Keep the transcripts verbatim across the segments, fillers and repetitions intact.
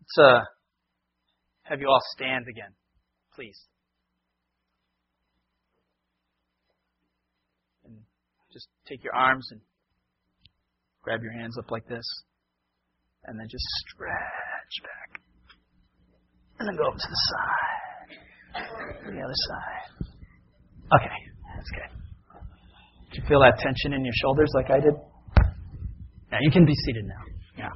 Let's uh, have you all stand again, please. And just take your arms and grab your hands up like this. And then just stretch back. And then go up to the side. And the other side. Okay, that's good. Did you feel that tension in your shoulders like I did? Yeah, you can be seated now. Yeah.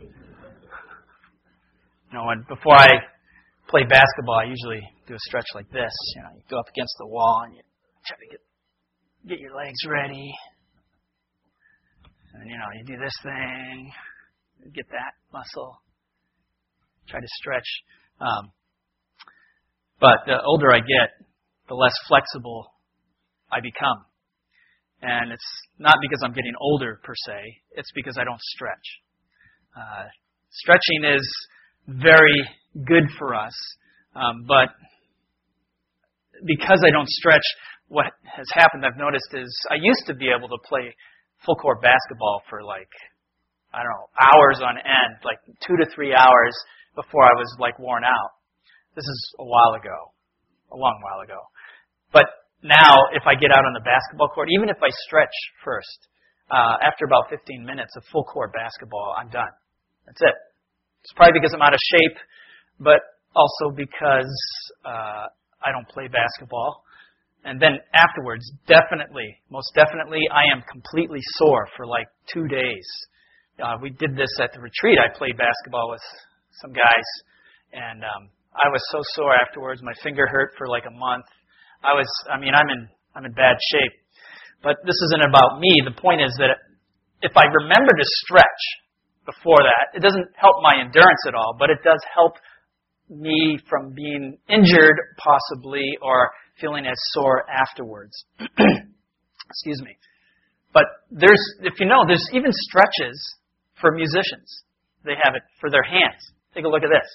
You know, when, before I play basketball, I usually do a stretch like this. You know, you go up against the wall and you try to get get your legs ready. And, you know, you do this thing, get that muscle, try to stretch. Um, but the older I get, the less flexible I become. And it's not because I'm getting older, per se. It's because I don't stretch. Uh, stretching is very good for us. Um, but because I don't stretch, what has happened, I've noticed, is I used to be able to play full court basketball for like, I don't know, hours on end, like two to three hours before I was like worn out. This is a while ago, a long while ago. But now, if I get out on the basketball court, even if I stretch first, uh, after about fifteen minutes of full court basketball, I'm done. That's it. It's probably because I'm out of shape, but also because uh, I don't play basketball. And then afterwards, definitely, most definitely, I am completely sore for like two days. Uh, we did this at the retreat. I played basketball with some guys, and um, I was so sore afterwards. My finger hurt for like a month. I was, I mean, I'm in, I'm in bad shape. But this isn't about me. The point is that if I remember to stretch before that, it doesn't help my endurance at all, but it does help me from being injured, possibly, or feeling as sore afterwards. Excuse me. But there's, if you know, there's even stretches for musicians. They have it for their hands. Take a look at this.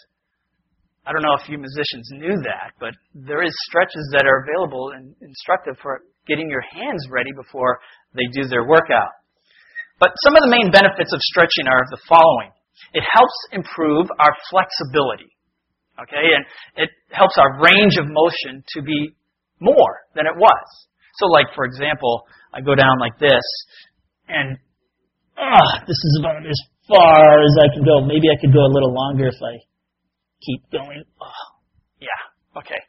I don't know if you musicians knew that, but there is stretches that are available and instructive for getting your hands ready before they do their workout. But some of the main benefits of stretching are the following. It helps improve our flexibility, okay, and it helps our range of motion to be more than it was. So like, for example, I go down like this, and uh, this is about as far as I can go. Maybe I could go a little longer if I keep going. Oh, yeah, okay.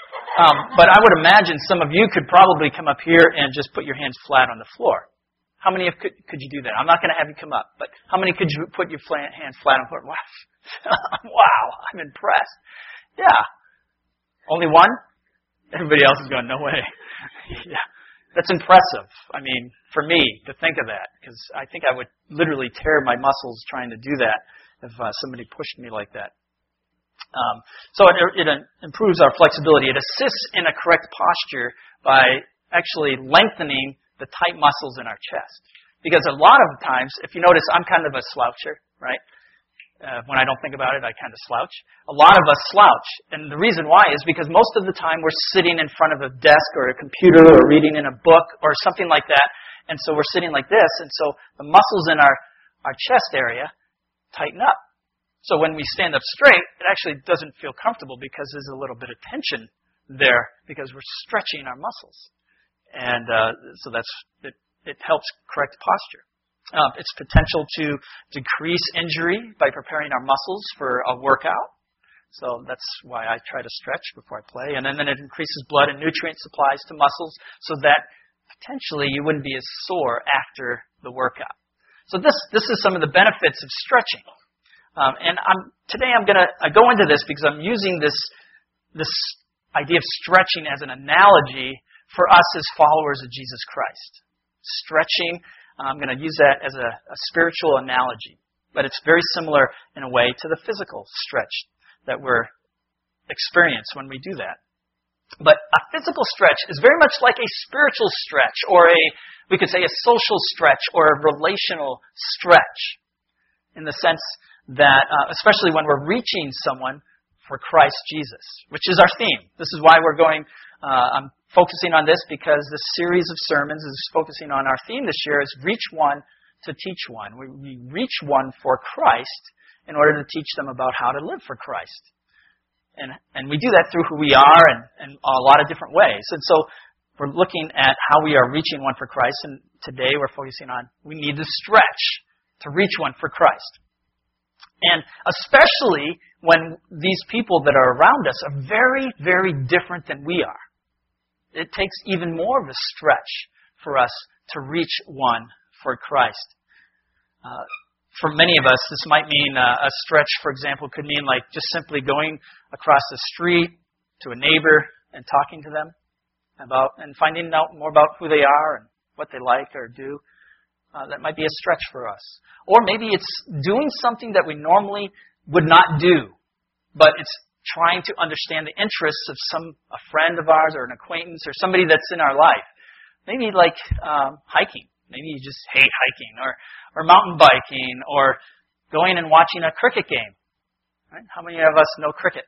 Um, but I would imagine some of you could probably come up here and just put your hands flat on the floor. How many of could, could you do that? I'm not going to have you come up, but how many could you put your flat, hands flat on the floor? Wow. Wow, I'm impressed. Yeah. Only one? Everybody else is going, no way. Yeah. That's impressive. I mean, for me, to think of that, because I think I would literally tear my muscles trying to do that if uh, somebody pushed me like that. Um, so it, it improves our flexibility. It assists in a correct posture by actually lengthening the tight muscles in our chest. Because a lot of times, if you notice, I'm kind of a sloucher, right? Uh, when I don't think about it, I kind of slouch. A lot of us slouch. And the reason why is because most of the time we're sitting in front of a desk or a computer or reading in a book or something like that. And so we're sitting like this. And so the muscles in our, our chest area tighten up. So when we stand up straight, it actually doesn't feel comfortable because there's a little bit of tension there because we're stretching our muscles. And uh, so that's it, it helps correct posture. Um, its potential to decrease injury by preparing our muscles for a workout. So that's why I try to stretch before I play. And then, then it increases blood and nutrient supplies to muscles so that potentially you wouldn't be as sore after the workout. So this this is some of the benefits of stretching. Um, and I'm, today I'm going to go into this because I'm using this, this idea of stretching as an analogy for us as followers of Jesus Christ. Stretching, I'm going to use that as a, a spiritual analogy. But it's very similar in a way to the physical stretch that we're experience when we do that. But a physical stretch is very much like a spiritual stretch or a, we could say a social stretch or a relational stretch in the sense that, uh, especially when we're reaching someone for Christ Jesus, which is our theme. This is why we're going, uh, I'm focusing on this because this series of sermons is focusing on our theme this year is reach one to teach one. We, we reach one for Christ in order to teach them about how to live for Christ. And, and we do that through who we are and, and a lot of different ways. And so we're looking at how we are reaching one for Christ, and today we're focusing on we need to stretch to reach one for Christ. And especially when these people that are around us are very, very different than we are. It takes even more of a stretch for us to reach one for Christ. Uh, for many of us, this might mean uh, a stretch, for example, could mean like just simply going across the street to a neighbor and talking to them about and finding out more about who they are and what they like or do. Uh, that might be a stretch for us. Or maybe it's doing something that we normally would not do, but it's trying to understand the interests of some a friend of ours or an acquaintance or somebody that's in our life. Maybe like um, hiking. Maybe you just hate hiking, or or mountain biking, or going and watching a cricket game. Right? How many of us know cricket?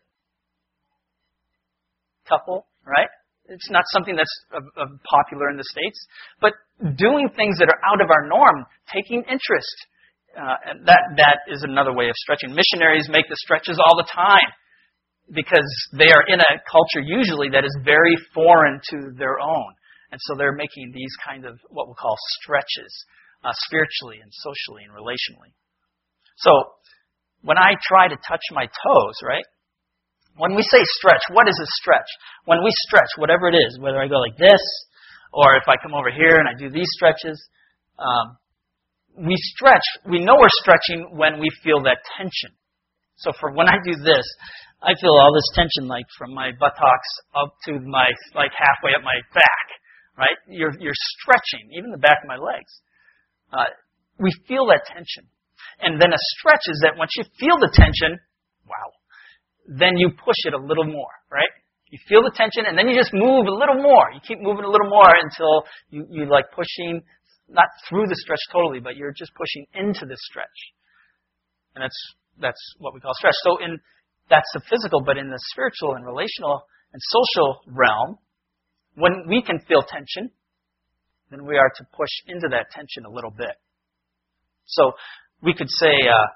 Couple, right? It's not something that's uh, uh, popular in the States, but doing things that are out of our norm, taking interest, uh, and that that is another way of stretching. Missionaries make the stretches all the time because they are in a culture usually that is very foreign to their own. And so they're making these kind of what we'll call stretches, uh, spiritually and socially and relationally. So when I try to touch my toes, right? When we say stretch, what is a stretch? When we stretch, whatever it is, whether I go like this, or if I come over here and I do these stretches, um, we stretch, we know we're stretching when we feel that tension. So for when I do this, I feel all this tension like from my buttocks up to my, like halfway up my back, right? You're, you're stretching, even the back of my legs. Uh, we feel that tension. And then a stretch is that once you feel the tension, wow, then you push it a little more, right? You feel the tension, and then you just move a little more. You keep moving a little more until you, you like pushing, not through the stretch totally, but you're just pushing into the stretch. And that's that's what we call stretch. So in that's the physical, but in the spiritual and relational and social realm, when we can feel tension, then we are to push into that tension a little bit. So we could say,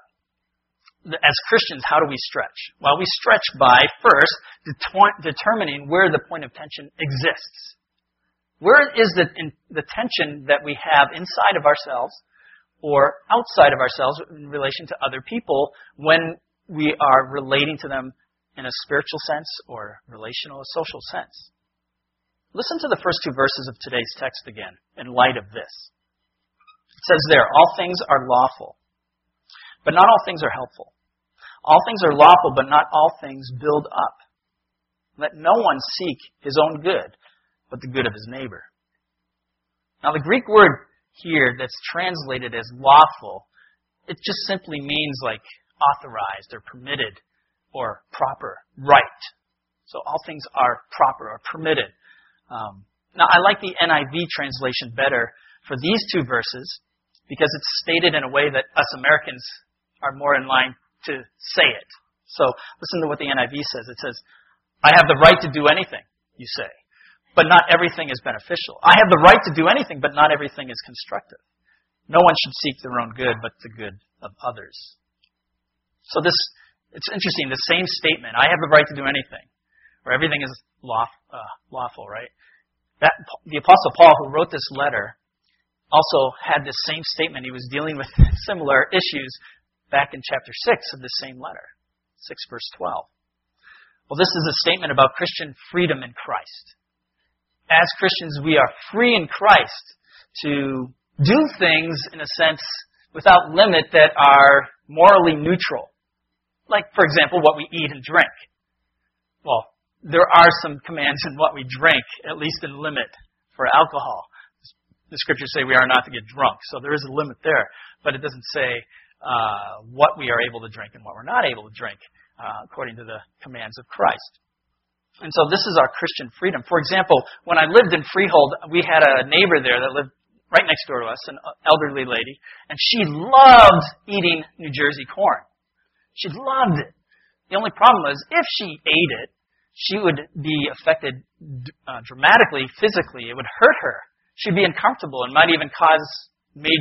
uh, as Christians, how do we stretch? Well, we stretch by, first, det- determining where the point of tension exists. Where is the, in, the tension that we have inside of ourselves or outside of ourselves in relation to other people when we are relating to them in a spiritual sense or relational or social sense? Listen to the first two verses of today's text again in light of this. It says there, all things are lawful, but not all things are helpful. All things are lawful, but not all things build up. Let no one seek his own good, but the good of his neighbor. Now the Greek word here that's translated as lawful, it just simply means like authorized or permitted or proper, right. So all things are proper or permitted. Um, now I like the N I V translation better for these two verses because it's stated in a way that us Americans are more in line to say it. So listen to what the N I V says. It says, I have the right to do anything, you say, but not everything is beneficial. I have the right to do anything, but not everything is constructive. No one should seek their own good, but the good of others. So this, it's interesting, the same statement, I have the right to do anything, where everything is law, uh, lawful, right? That the Apostle Paul, who wrote this letter, also had this same statement. He was dealing with similar issues back in chapter six of the same letter, six verse twelve. Well, this is a statement about Christian freedom in Christ. As Christians, we are free in Christ to do things, in a sense, without limit that are morally neutral. Like, for example, what we eat and drink. Well, there are some commands in what we drink, at least in limit, for alcohol. The scriptures say we are not to get drunk, so there is a limit there. But it doesn't say uh, what we are able to drink and what we're not able to drink, uh, according to the commands of Christ. And so this is our Christian freedom. For example, when I lived in Freehold, we had a neighbor there that lived right next door to us, an elderly lady, and she loved eating New Jersey corn. She loved it. The only problem was, if she ate it, she would be affected uh, dramatically, physically. It would hurt her. She'd be uncomfortable and might even cause major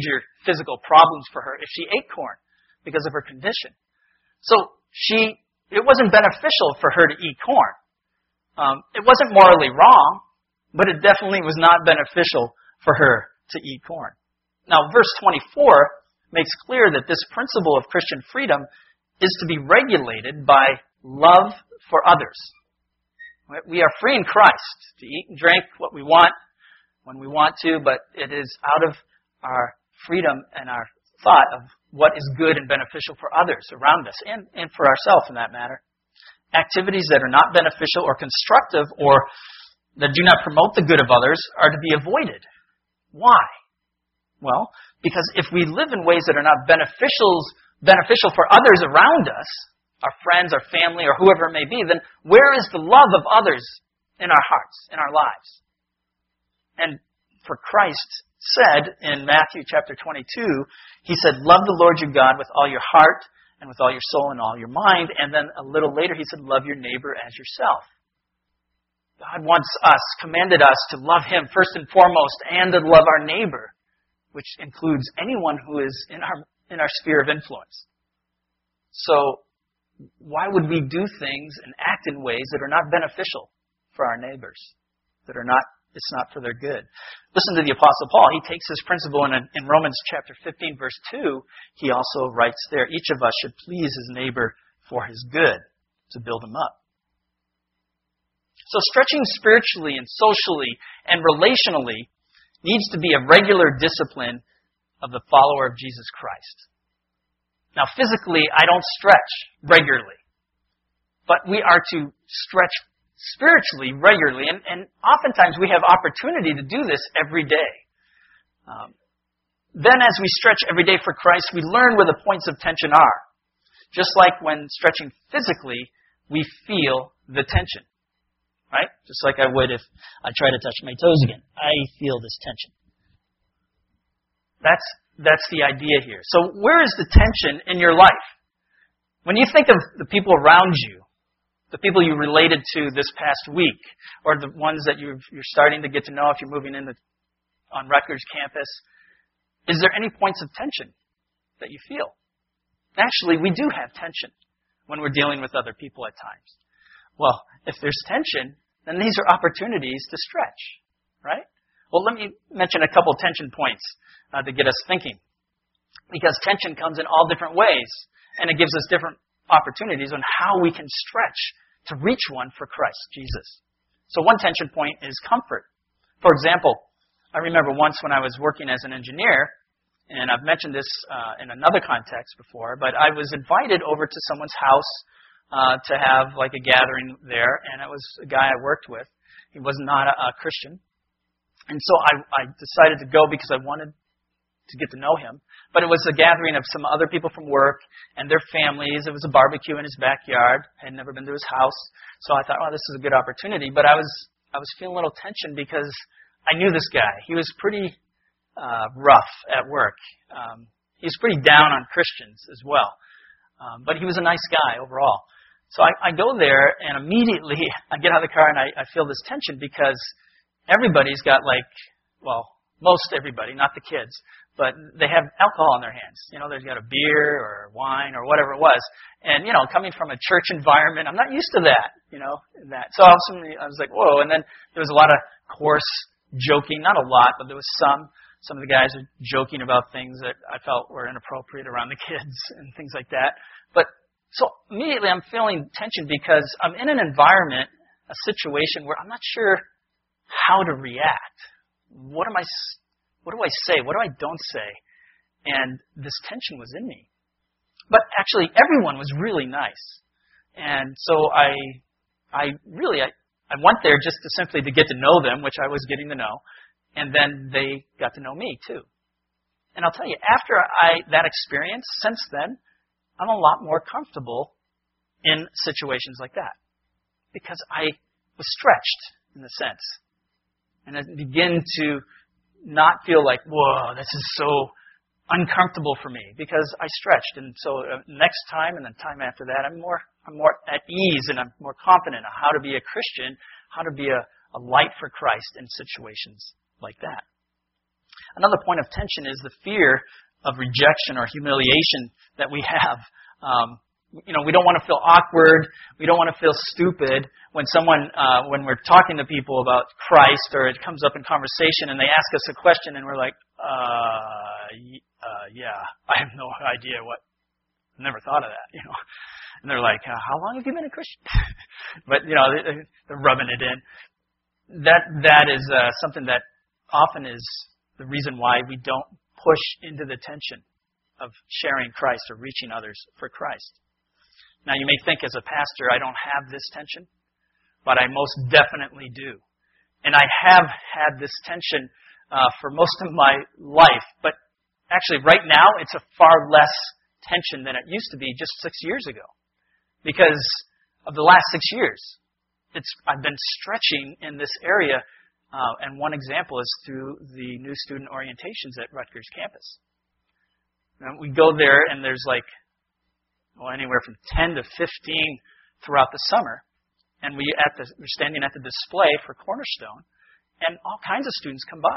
physical problems for her if she ate corn because of her condition. So she, it wasn't beneficial for her to eat corn. Um, it wasn't morally wrong, but it definitely was not beneficial for her to eat corn. Now, verse twenty-four makes clear that this principle of Christian freedom is to be regulated by love for others. We are free in Christ to eat and drink what we want when we want to, but it is out of our freedom and our thought of what is good and beneficial for others around us and, and for ourselves in that matter. Activities that are not beneficial or constructive or that do not promote the good of others are to be avoided. Why? Well, because if we live in ways that are not beneficial, beneficial for others around us, our friends, our family, or whoever it may be, then where is the love of others in our hearts, in our lives? And for Christ said in Matthew chapter twenty-two, He said, love the Lord your God with all your heart and with all your soul and all your mind. And then a little later He said, love your neighbor as yourself. God wants us, commanded us to love Him first and foremost and to love our neighbor, which includes anyone who is in our in our sphere of influence. So why would we do things and act in ways that are not beneficial for our neighbors, that are not, it's not for their good? Listen to the Apostle Paul. He takes this principle in, in Romans chapter fifteen, verse two. He also writes there, each of us should please his neighbor for his good, to build him up. So stretching spiritually and socially and relationally needs to be a regular discipline of the follower of Jesus Christ. Now, physically, I don't stretch regularly, but we are to stretch spiritually regularly, and, and oftentimes we have opportunity to do this every day. Um, then as we stretch every day for Christ, we learn where the points of tension are. Just like when stretching physically, we feel the tension. Right? Just like I would if I try to touch my toes again. I feel this tension. That's that's the idea here. So where is the tension in your life? When you think of the people around you, the people you related to this past week, or the ones that you've, you're starting to get to know if you're moving in the, on Rutgers campus, is there any points of tension that you feel? Actually, we do have tension when we're dealing with other people at times. Well, if there's tension, then these are opportunities to stretch, right? Well, let me mention a couple tension points uh, to get us thinking. Because tension comes in all different ways, and it gives us different opportunities on how we can stretch to reach one for Christ Jesus. So one tension point is comfort. For example, I remember once when I was working as an engineer, and I've mentioned this uh, in another context before, but I was invited over to someone's house Uh, to have like a gathering there, and it was a guy I worked with. He was not a, a Christian, and so I, I decided to go because I wanted to get to know him. But it was a gathering of some other people from work and their families. It was a barbecue in his backyard. I had never been to his house, so I thought, oh, this is a good opportunity. But I was I was feeling a little tension because I knew this guy. He was pretty uh, rough at work. Um, he was pretty down on Christians as well, um, but he was a nice guy overall. So I, I go there, and immediately I get out of the car, and I, I feel this tension because everybody's got like, well, most everybody, not the kids, but they have alcohol in their hands. You know, they've got a beer or wine or whatever it was. And, you know, coming from a church environment, I'm not used to that, you know, that. So I was, I was like, whoa. And then there was a lot of coarse joking, not a lot, but there was some. Some of the guys were joking about things that I felt were inappropriate around the kids and things like that. But so immediately I'm feeling tension because I'm in an environment, a situation where I'm not sure how to react. What am I, what do I say? What do I don't say? And this tension was in me. But actually everyone was really nice. And so I, I really, I, I went there just to simply to get to know them, which I was getting to know. And then they got to know me too. And I'll tell you, after I, that experience, since then, I'm a lot more comfortable in situations like that because I was stretched in a sense. And I begin to not feel like, whoa, this is so uncomfortable for me because I stretched. And so uh, next time and the time after that, I'm more I'm more at ease and I'm more confident on how to be a Christian, how to be a, a light for Christ in situations like that. Another point of tension is the fear of rejection or humiliation that we have. Um, you know, we don't want to feel awkward. We don't want to feel stupid when someone, uh, when we're talking to people about Christ, or it comes up in conversation and they ask us a question and we're like, uh, uh yeah, I have no idea what. I never thought of that, you know. And they're like, uh, how long have you been a Christian? But, you know, they're rubbing it in. That That is uh, something that often is the reason why we don't push into the tension of sharing Christ or reaching others for Christ. Now, you may think as a pastor, I don't have this tension, but I most definitely do. And I have had this tension uh, for most of my life, but actually right now it's a far less tension than it used to be just six years ago. Because of the last six years, it's I've been stretching in this area, uh, and one example is through the new student orientations at Rutgers campus. Now, we go there and there's like, well, anywhere from ten to fifteen throughout the summer. And we at the, we're standing at the display for Cornerstone, and all kinds of students come by.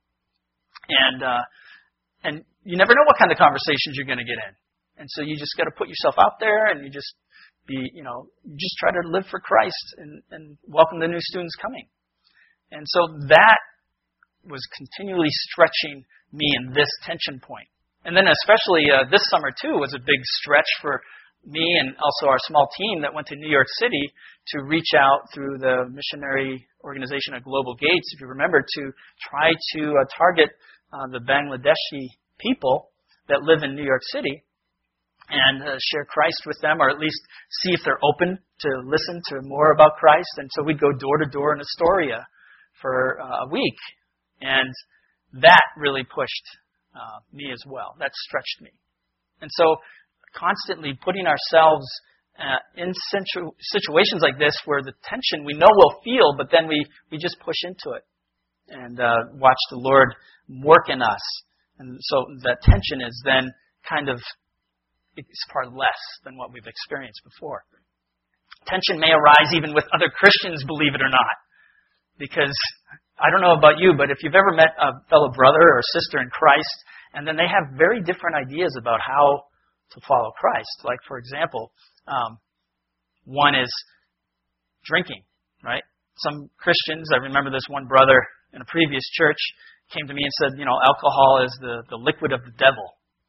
And uh, and you never know what kind of conversations you're going to get in. And so you just got to put yourself out there, and you just be, you know, you just try to live for Christ and, and welcome the new students coming. And so that was continually stretching me in this tension point. And then especially uh, this summer, too, was a big stretch for me and also our small team that went to New York City to reach out through the missionary organization of Global Gates, if you remember, to try to uh, target uh, the Bangladeshi people that live in New York City and uh, share Christ with them, or at least see if they're open to listen to more about Christ. And so we'd go door to door in Astoria for uh, a week. And that really pushed Uh, me as well. That stretched me. And so constantly putting ourselves uh, in situ- situations like this where the tension we know we'll feel, but then we, we just push into it and uh, watch the Lord work in us. And so that tension is then kind of, it's far less than what we've experienced before. Tension may arise even with other Christians, believe it or not, because I don't know about you, but if you've ever met a fellow brother or sister in Christ, and then they have very different ideas about how to follow Christ. Like, for example, um, one is drinking, right? Some Christians, I remember this one brother in a previous church came to me and said, you know, alcohol is the, the liquid of the devil.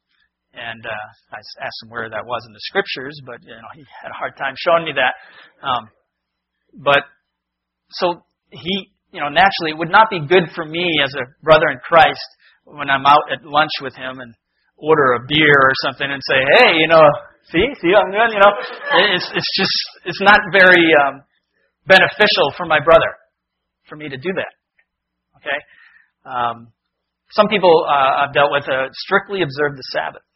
And uh, I asked him where that was in the scriptures, but, you know, he had a hard time showing me that. Um, but, so he... You know, naturally, it would not be good for me as a brother in Christ when I'm out at lunch with him and order a beer or something and say, hey, you know, see, see what I'm doing? You know, it's it's just, it's not very um, beneficial for my brother for me to do that. Okay? Um, some people uh, I've dealt with uh, strictly observe the Sabbath.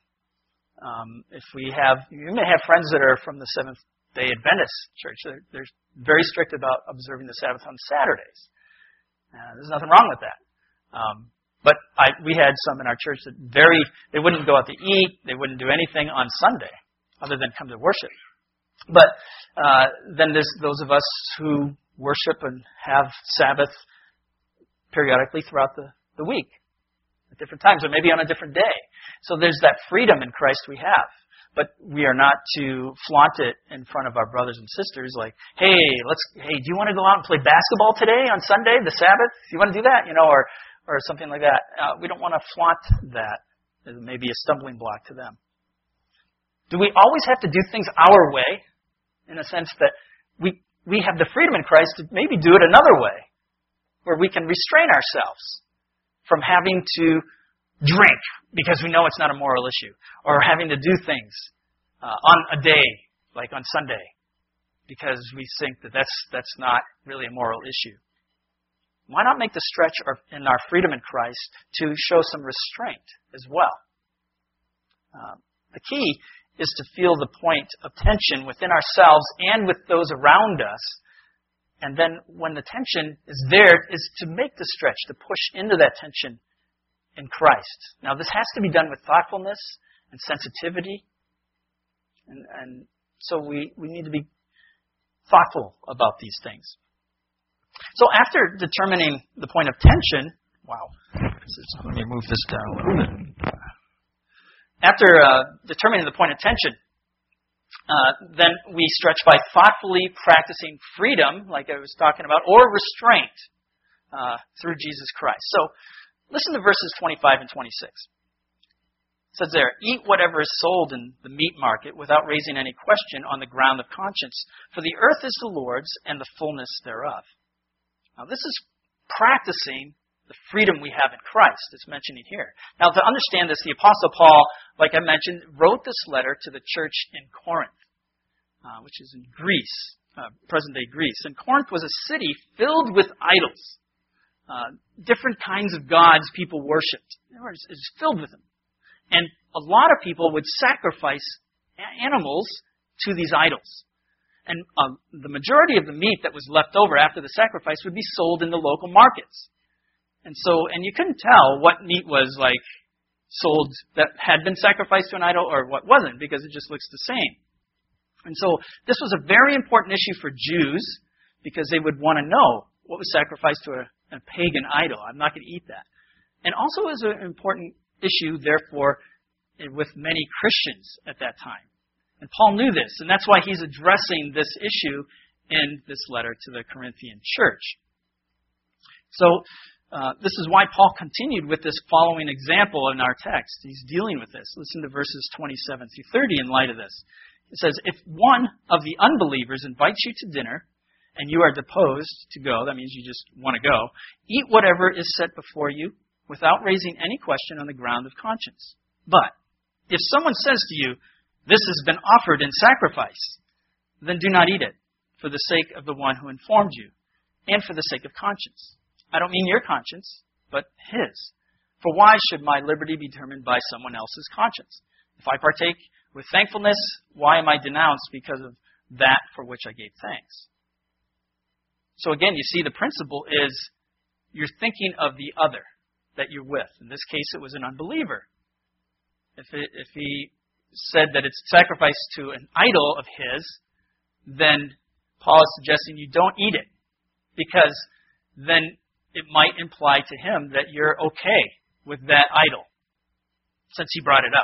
Um, if we have, you may have friends that are from the Seventh-day Adventist church. They're, they're very strict about observing the Sabbath on Saturdays. Uh, there's nothing wrong with that. Um, but I, we had some in our church that very, they wouldn't go out to eat, they wouldn't do anything on Sunday other than come to worship. But uh, then there's those of us who worship and have Sabbath periodically throughout the, the week at different times, or maybe on a different day. So there's that freedom in Christ we have. But we are not to flaunt it in front of our brothers and sisters like, hey, let's, hey, do you want to go out and play basketball today on Sunday, the Sabbath? Do you want to do that? You know, or, or something like that. Uh, we don't want to flaunt that. It may be a stumbling block to them. Do we always have to do things our way? In a sense that we, we have the freedom in Christ to maybe do it another way, where we can restrain ourselves from having to drink because we know it's not a moral issue, or having to do things uh, on a day like on Sunday because we think that that's that's not really a moral issue. Why not make the stretch in our freedom in Christ to show some restraint as well? Uh, the key is to feel the point of tension within ourselves and with those around us. And then when the tension is there, is to make the stretch, to push into that tension in Christ. Now, this has to be done with thoughtfulness and sensitivity. And, and so we, we need to be thoughtful about these things. So after determining the point of tension, wow, let me move this down a little bit. After uh, determining the point of tension, uh, then we stretch by thoughtfully practicing freedom, like I was talking about, or restraint uh, through Jesus Christ. So listen to verses twenty-five and twenty-six. It says there, "Eat whatever is sold in the meat market without raising any question on the ground of conscience, for the earth is the Lord's and the fullness thereof." Now this is practicing the freedom we have in Christ. It's mentioning here. Now to understand this, the Apostle Paul, like I mentioned, wrote this letter to the church in Corinth, uh, which is in Greece, uh, present-day Greece. And Corinth was a city filled with idols. Uh, different kinds of gods people worshipped. It was, it was filled with them. And a lot of people would sacrifice animals to these idols. And uh, the majority of the meat that was left over after the sacrifice would be sold in the local markets. And so, and you couldn't tell what meat was like sold that had been sacrificed to an idol or what wasn't, because it just looks the same. And so this was a very important issue for Jews, because they would want to know what was sacrificed to a, a pagan idol. I'm not going to eat that. And also is an important issue, therefore, with many Christians at that time. And Paul knew this, and that's why he's addressing this issue in this letter to the Corinthian church. So, uh, this is why Paul continued with this following example in our text. He's dealing with this. Listen to verses twenty-seven through thirty in light of this. It says, "If one of the unbelievers invites you to dinner, and you are disposed to go," that means you just want to go, "eat whatever is set before you, without raising any question on the ground of conscience. But if someone says to you, 'This has been offered in sacrifice,' then do not eat it, for the sake of the one who informed you, and for the sake of conscience. I don't mean your conscience, but his. For why should my liberty be determined by someone else's conscience? If I partake with thankfulness, why am I denounced because of that for which I gave thanks?" So again, you see the principle is you're thinking of the other that you're with. In this case, it was an unbeliever. If it, if he said that it's sacrificed to an idol of his, then Paul is suggesting you don't eat it, because then it might imply to him that you're okay with that idol, since he brought it up.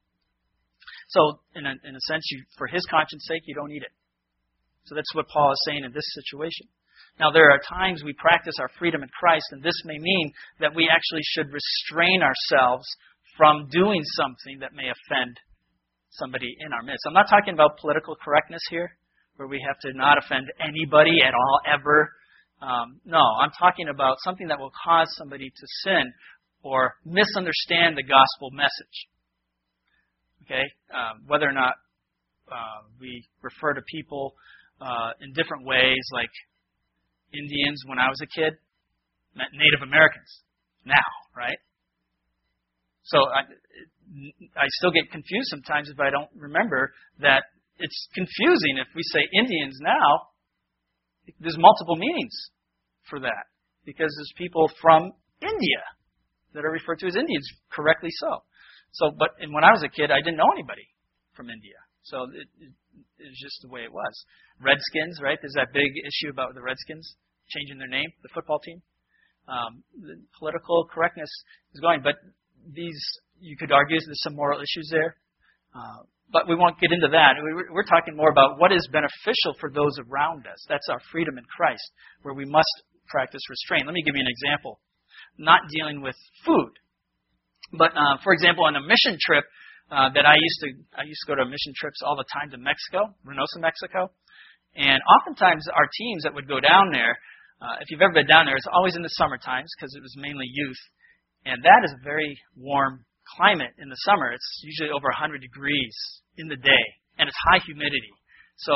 So, in a, in a sense, you, for his conscience sake, you don't eat it. So that's what Paul is saying in this situation. Now, there are times we practice our freedom in Christ, and this may mean that we actually should restrain ourselves from doing something that may offend somebody in our midst. I'm not talking about political correctness here, where we have to not offend anybody at all, ever. Um, no, I'm talking about something that will cause somebody to sin or misunderstand the gospel message. Okay? Um, whether or not uh, we refer to people uh, in different ways, like Indians when I was a kid, Native Americans now, right? So I, I still get confused sometimes if I don't remember that it's confusing if we say Indians now. There's multiple meanings for that, because there's people from India that are referred to as Indians, correctly so. So, but and when I was a kid, I didn't know anybody from India. So it, it, it's just the way it was. Redskins, right? There's that big issue about the Redskins changing their name, the football team. Um, the political correctness is going, but these, you could argue there's some moral issues there. Uh, But we won't get into that. We're talking more about what is beneficial for those around us. That's our freedom in Christ, where we must practice restraint. Let me give you an example. Not dealing with food. But, uh, for example, on a mission trip uh, that I used to, I used to go to mission trips all the time to Mexico, Reynosa, Mexico. And oftentimes our teams that would go down there, uh, if you've ever been down there, it's always in the summer times, because it was mainly youth. And that is a very warm climate in the summer. It's usually over one hundred degrees in the day, and it's high humidity. So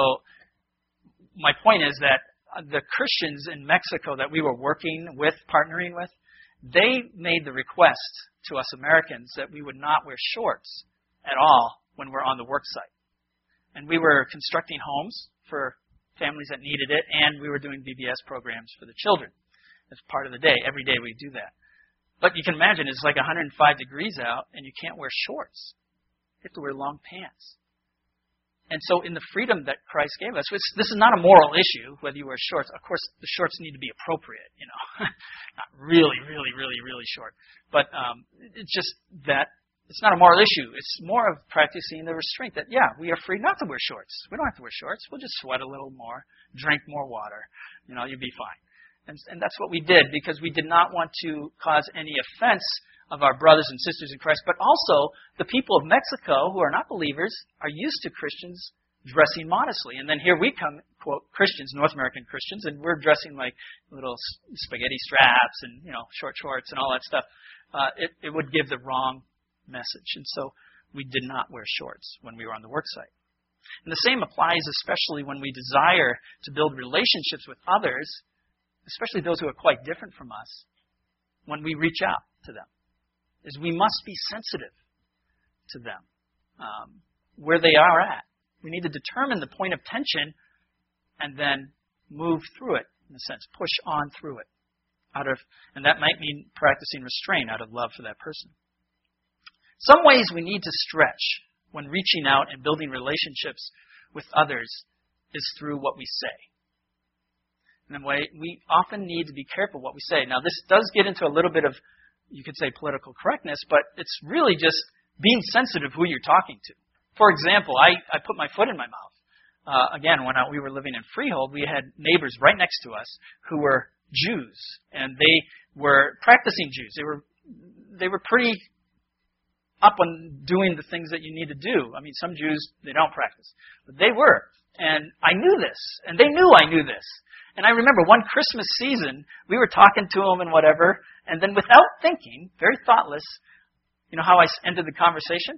my point is that the Christians in Mexico that we were working with, partnering with, they made the request to us Americans that we would not wear shorts at all when we're on the work site. And we were constructing homes for families that needed it, and we were doing V B S programs for the children as part of the day. Every day we do that. But you can imagine it's like one hundred five degrees out, and you can't wear shorts. You have to wear long pants. And so in the freedom that Christ gave us, which, this is not a moral issue, whether you wear shorts. Of course, the shorts need to be appropriate, you know. Not really, really, really, really short. But um, it's just that It's not a moral issue. It's more of practicing the restraint that, yeah, we are free not to wear shorts. We don't have to wear shorts. We'll just sweat a little more, drink more water. You know, you'll be fine. And, and that's what we did because we did not want to cause any offense of our brothers and sisters in Christ. But also, the people of Mexico who are not believers are used to Christians dressing modestly. And then here we come, quote, Christians, North American Christians, and we're dressing like little spaghetti straps and, you know, short shorts and all that stuff. Uh, it, it would give the wrong message. And so we did not wear shorts when we were on the work site. And the same applies especially when we desire to build relationships with others, especially those who are quite different from us, when we reach out to them, is we must be sensitive to them, um, where they are at. We need to determine the point of tension and then move through it, in a sense, push on through it. Out of, and that might mean practicing restraint out of love for that person. Some ways we need to stretch when reaching out and building relationships with others is through what we say. In a way, we often need to be careful what we say. Now, this does get into a little bit of, you could say, political correctness, but it's really just being sensitive who you're talking to. For example, I, I put my foot in my mouth. Uh, again, when I, we were living in Freehold, we had neighbors right next to us who were Jews, and they were practicing Jews. They were they were pretty up on doing the things that you need to do. I mean, some Jews, they don't practice, but they were. And I knew this, and they knew I knew this. And I remember one Christmas season, we were talking to them and whatever, and then without thinking, very thoughtless, you know how I ended the conversation?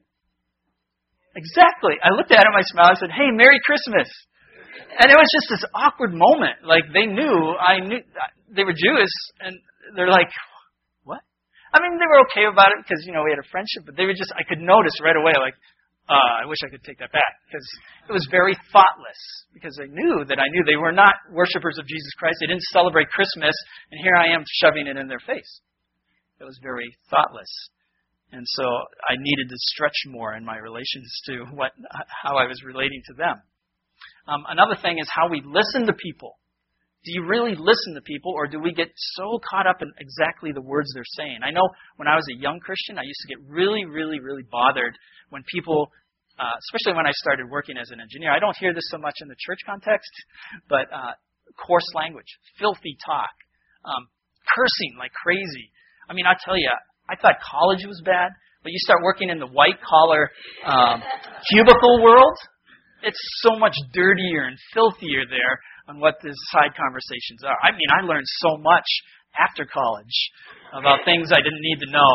Exactly. I looked at him, I smiled, I said, "Hey, Merry Christmas." And it was just this awkward moment. Like, they knew, I knew, they were Jewish, and they're like, what? I mean, they were okay about it because, you know, we had a friendship, but they were just, I could notice right away, like, uh, I wish I could take that back. Because it was very thoughtless. Because they knew that I knew they were not worshipers of Jesus Christ. They didn't celebrate Christmas, and here I am shoving it in their face. It was very thoughtless. And so I needed to stretch more in my relations to what, how I was relating to them. Um, another thing is how we listen to people. Do you really listen to people, or do we get so caught up in exactly the words they're saying? I know when I was a young Christian, I used to get really, really, really bothered when people, uh, especially when I started working as an engineer. I don't hear this so much in the church context, but uh, coarse language, filthy talk, um, cursing like crazy. I mean, I'll tell you, I thought college was bad, but you start working in the white-collar um, cubicle world, it's so much dirtier and filthier there on what the side conversations are. I mean, I learned so much after college about things I didn't need to know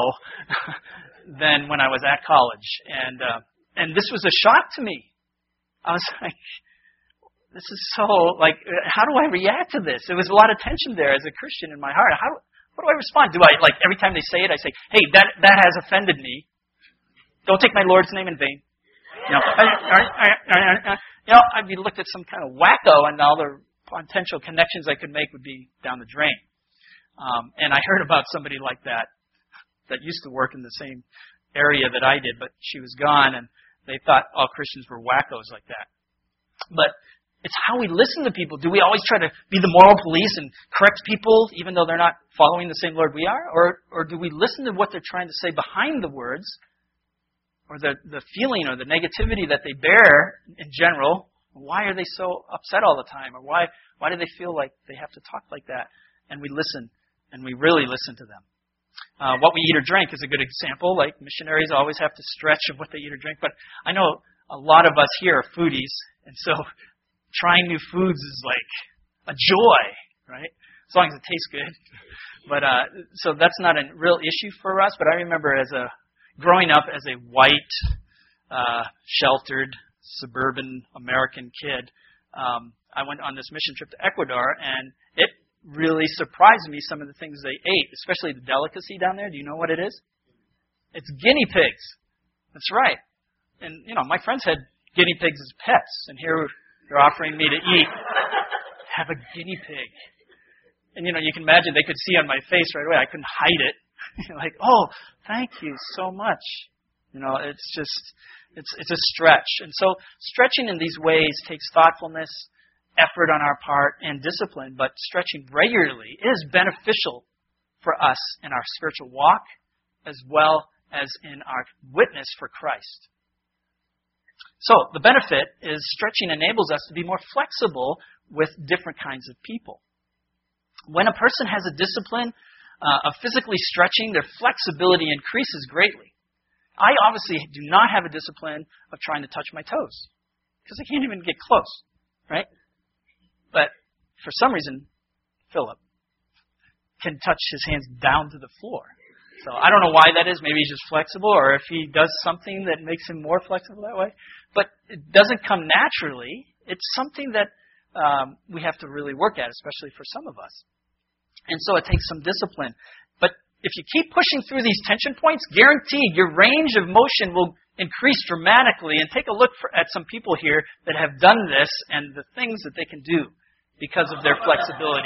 than when I was at college. And uh, and this was a shock to me. I was like, this is so, like, how do I react to this? There was a lot of tension there as a Christian in my heart. How do, how do I respond? Do I, like, every time they say it, I say, hey, that that has offended me. Don't take my Lord's name in vain. You know, I, I, I, I, you know, I'd be looked at some kind of wacko, and all the potential connections I could make would be down the drain. Um, and I heard about somebody like that that used to work in the same area that I did, but she was gone, and they thought all Christians were wackos like that. But it's how we listen to people. Do we always try to be the moral police and correct people even though they're not following the same Lord we are? Or, or do we listen to what they're trying to say behind the words, or the, the feeling or the negativity that they bear in general? Why are they so upset all the time? Or why why do they feel like they have to talk like that? And we listen, and we really listen to them. Uh, what we eat or drink is a good example. Like, missionaries always have to stretch of what they eat or drink. But I know a lot of us here are foodies, and so trying new foods is like a joy, right? As long as it tastes good. But uh, so that's not a real issue for us. But I remember as a growing up as a white, uh, sheltered, suburban American kid, um, I went on this mission trip to Ecuador, and it really surprised me some of the things they ate, especially the delicacy down there. Do you know what it is? It's guinea pigs. That's right. And, you know, my friends had guinea pigs as pets, and here they're offering me to eat, have a guinea pig. And, you know, you can imagine they could see on my face right away. I couldn't hide it. Like, oh, thank you so much. You know, it's just, it's it's a stretch. And so stretching in these ways takes thoughtfulness, effort on our part, and discipline. But stretching regularly is beneficial for us in our spiritual walk as well as in our witness for Christ. So the benefit is stretching enables us to be more flexible with different kinds of people. When a person has a discipline uh, of physically stretching, their flexibility increases greatly. I obviously do not have a discipline of trying to touch my toes because I can't even get close, right? But for some reason, Philip can touch his hands down to the floor. So I don't know why that is. Maybe he's just flexible, or if he does something that makes him more flexible that way. But it doesn't come naturally. It's something that um, we have to really work at, especially for some of us. And so it takes some discipline. But if you keep pushing through these tension points, guaranteed your range of motion will increase dramatically. And take a look for, at some people here that have done this and the things that they can do because of their flexibility.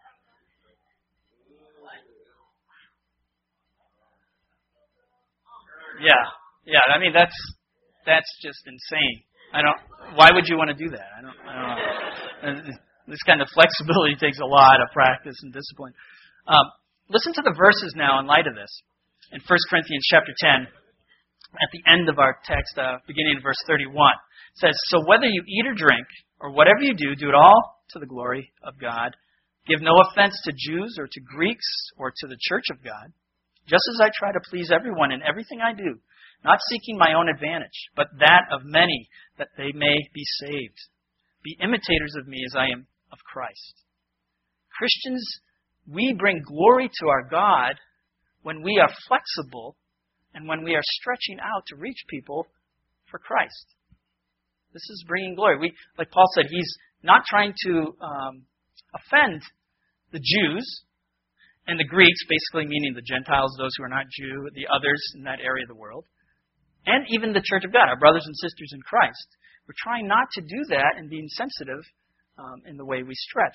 Yeah, yeah. I mean, that's that's just insane. I don't. Why would you want to do that? I don't. I don't know. This kind of flexibility takes a lot of practice and discipline. Um, listen to the verses now in light of this. In First Corinthians chapter ten, at the end of our text, uh, beginning in verse thirty-one, it says, "So whether you eat or drink, or whatever you do, do it all to the glory of God. Give no offense to Jews or to Greeks or to the church of God, just as I try to please everyone in everything I do, not seeking my own advantage, but that of many, that they may be saved. Be imitators of me as I am of Christ." Christians, we bring glory to our God when we are flexible and when we are stretching out to reach people for Christ. This is bringing glory. We, like Paul said, he's not trying to um, offend the Jews and the Greeks, basically meaning the Gentiles, those who are not Jew, the others in that area of the world, and even the church of God, our brothers and sisters in Christ. We're trying not to do that and being sensitive um, in the way we stretch.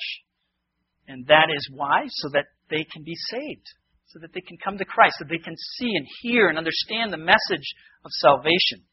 And that is why, so that they can be saved, so that they can come to Christ, so they can see and hear and understand the message of salvation.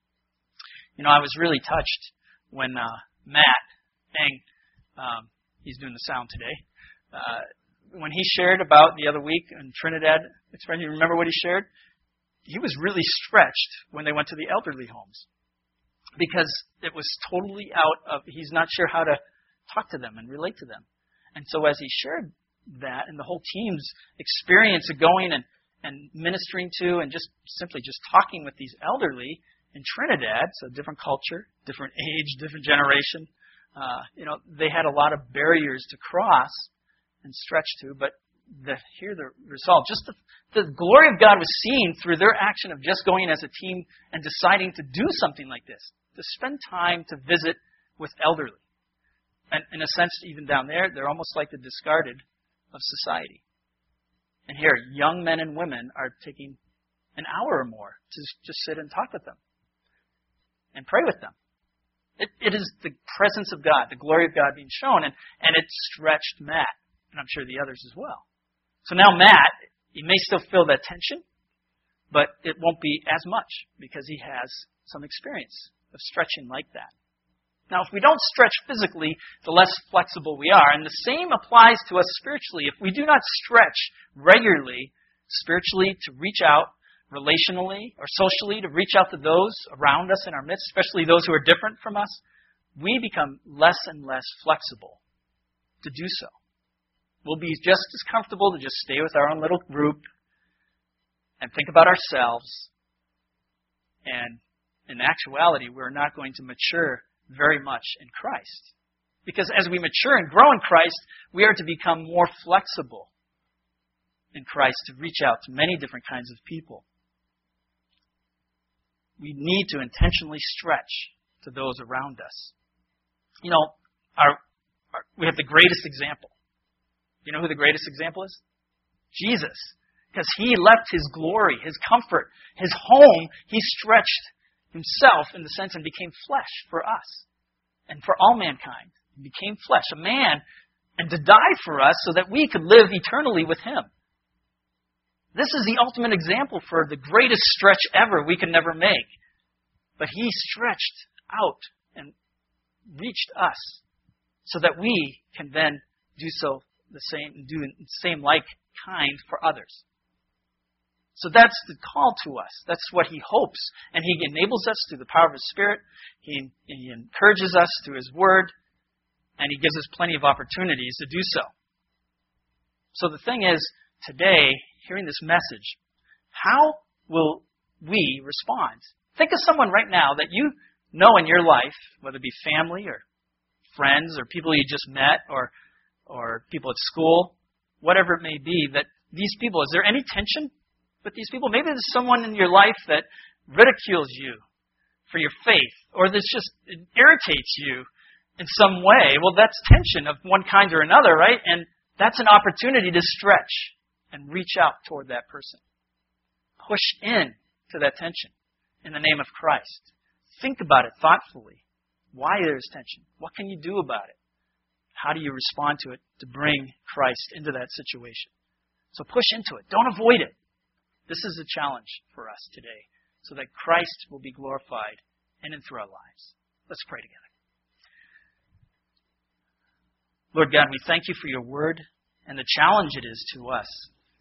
You know, I was really touched when uh, Matt Eng, um, he's doing the sound today, uh, when he shared about the other week in Trinidad Expression, you remember what he shared? He was really stretched when they went to the elderly homes because it was totally out of, he's not sure how to talk to them and relate to them. And so as he shared that and the whole team's experience of going and, and ministering to and just simply just talking with these elderly in Trinidad, so different culture, different age, different generation, uh, you know, they had a lot of barriers to cross and stretch to, but the, hear the result. Just the, the glory of God was seen through their action of just going as a team and deciding to do something like this, to spend time to visit with elderly. And in a sense, even down there, they're almost like the discarded of society. And here, young men and women are taking an hour or more to just sit and talk with them and pray with them. It, it is the presence of God, the glory of God being shown, and, and it stretched Matt, and I'm sure the others as well. So now Matt, he may still feel that tension, but it won't be as much because he has some experience of stretching like that. Now, if we don't stretch physically, the less flexible we are. And the same applies to us spiritually. If we do not stretch regularly, spiritually, to reach out relationally or socially, to reach out to those around us in our midst, especially those who are different from us, we become less and less flexible to do so. We'll be just as comfortable to just stay with our own little group and think about ourselves. And in actuality, we're not going to mature very much in Christ. Because as we mature and grow in Christ, we are to become more flexible in Christ to reach out to many different kinds of people. We need to intentionally stretch to those around us. You know, our, our, we have the greatest example. You know who the greatest example is? Jesus. Because he left his glory, his comfort, his home. He stretched himself in the sense and became flesh for us and for all mankind. He became flesh, a man, and to die for us so that we could live eternally with him. This is the ultimate example for the greatest stretch ever we could never make. But he stretched out and reached us so that we can then do so the same, do the same like kind for others. So that's the call to us. That's what He hopes. And He enables us through the power of His Spirit. He, he encourages us through His Word. And He gives us plenty of opportunities to do so. So the thing is, today, hearing this message, how will we respond? Think of someone right now that you know in your life, whether it be family or friends or people you just met or or people at school, whatever it may be, that these people, is there any tension with these people? Maybe there's someone in your life that ridicules you for your faith, or that just it irritates you in some way. Well, that's tension of one kind or another, right? And that's an opportunity to stretch and reach out toward that person. Push in to that tension in the name of Christ. Think about it thoughtfully. Why there's tension? What can you do about it? How do you respond to it to bring Christ into that situation? So push into it. Don't avoid it. This is a challenge for us today, so that Christ will be glorified in and through our lives. Let's pray together. Lord God, we thank You for Your Word and the challenge it is to us.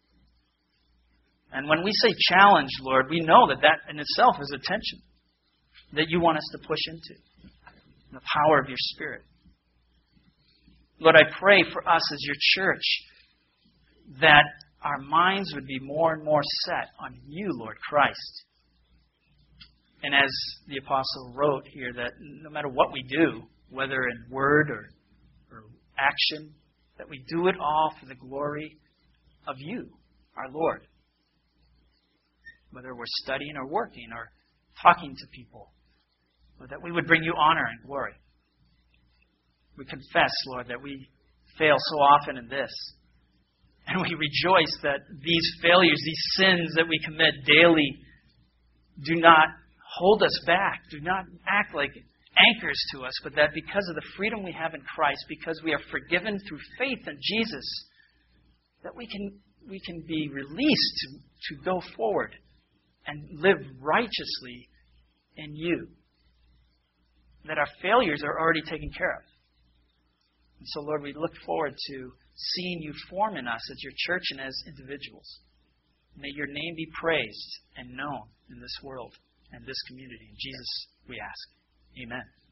And when we say challenge, Lord, we know that that in itself is a tension that You want us to push into. The power of Your Spirit. Lord, I pray for us as Your church that our minds would be more and more set on You, Lord Christ. And as the apostle wrote here, that no matter what we do, whether in word or, or action, that we do it all for the glory of You, our Lord. Whether we're studying or working or talking to people, or that we would bring You honor and glory. We confess, Lord, that we fail so often in this. And we rejoice that these failures, these sins that we commit daily, do not hold us back, do not act like anchors to us, but that because of the freedom we have in Christ, because we are forgiven through faith in Jesus, that we can we can be released to, to go forward and live righteously in You. That our failures are already taken care of. And so, Lord, we look forward to seeing You form in us as Your church and as individuals. May Your name be praised and known in this world and this community. In Jesus we ask. Amen.